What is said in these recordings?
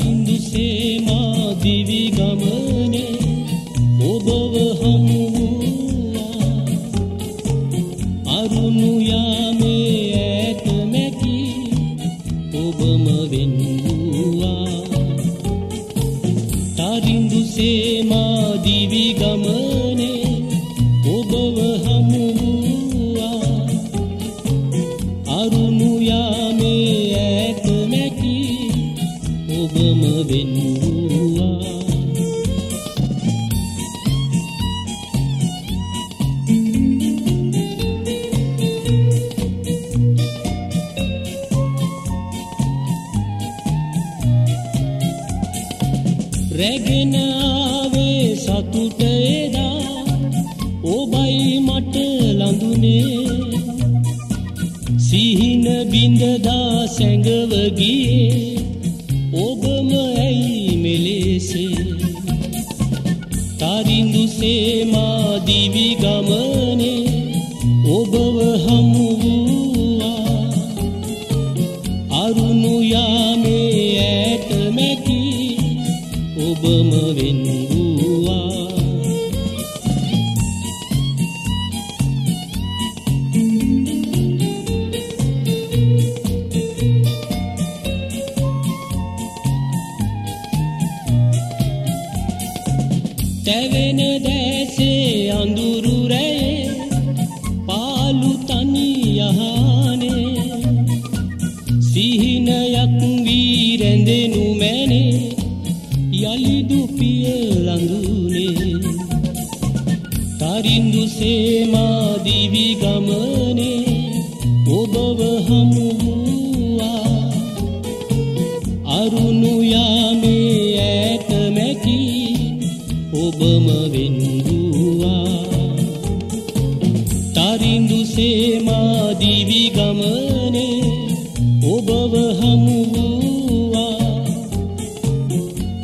තරිඳුසේ මා දිවි ගමනේ ඔබව හමු වූවා අරුණු යාමේ ඈත මැකි ඔබම වෙන් වූවා තරිඳුසේ මා දිවි ගමනේ ඔබව හමු වූවා අරුණු යාමේ ඈත මැකි ඔබම වෙන් වූවා රැගෙන ආවේ සතුට එදා ඔබයි මට ලඳුනේ සිහින බිඳදා සැඟව ගියේ ඔබම ඇයි මෙලෙසේ තරිඳුසේ මා දිවි ගමනේ ඔබව හමු වූවා අරුණු යාමේ ඈත මැකි ඔබම වෙන් වූවා තැවෙන දැසේ අඳුරු රැයේ පාළු තනි යහනේ සිහිනයක් වී රැඳෙනු මැනේ යලිදු පිය ළඟුනේ තරිඳුසේ මා දිවි ගමනේ ඔබව හමු වූවා අරුණු යාමේ ඈත මැකි ඔබම වෙන් වූවා තරිඳුසේ මා දිවි ගමනේ ඔබව හමු වූවා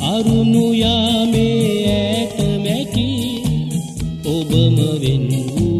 අරුණු යාමේ ඈත මැකි ඔබම වෙන් වූවා